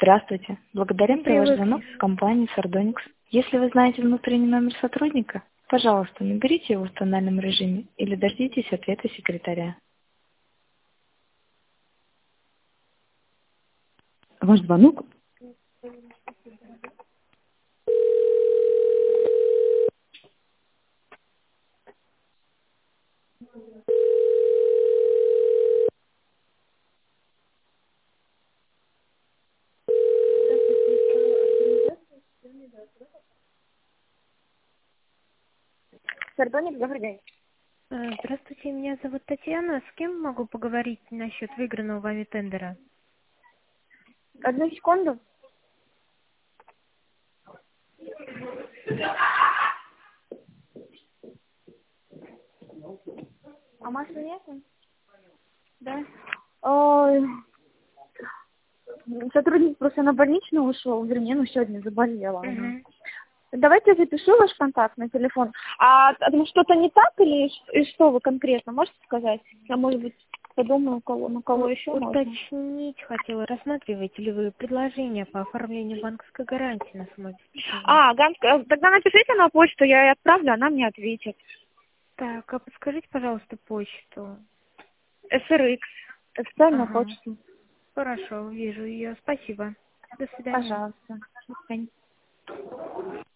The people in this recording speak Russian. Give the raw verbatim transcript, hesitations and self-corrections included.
Здравствуйте. Благодарим за ваш Привыкли. звонок в компании Sardonyx. Если вы знаете внутренний номер сотрудника, пожалуйста, наберите его в тональном режиме или дождитесь ответа секретаря. Ваш звонок. Сардоник, добрый день. Э, Здравствуйте, меня зовут Татьяна. С кем могу поговорить насчет выигранного вами тендера? Одну секунду. А масла нету? Да. Ой. Сотрудник просто на больничную ушел, вернее, ну сегодня заболела. она. Мгм. Давайте я запишу ваш контактный телефон. А, а там что-то не так или ш- и что вы конкретно можете сказать? Я, может быть, подумаю, у кого, на кого еще можно. Уточнить хотела, рассматриваете ли вы предложение по оформлению банковской гарантии на свое обеспечение? А, Ганска, тогда напишите на почту, я ей отправлю, она мне ответит. Так, а подскажите, пожалуйста, почту. эс эр икс, официальная Ага, почта. хорошо, вижу ее. Спасибо. До свидания. Пожалуйста. До свидания.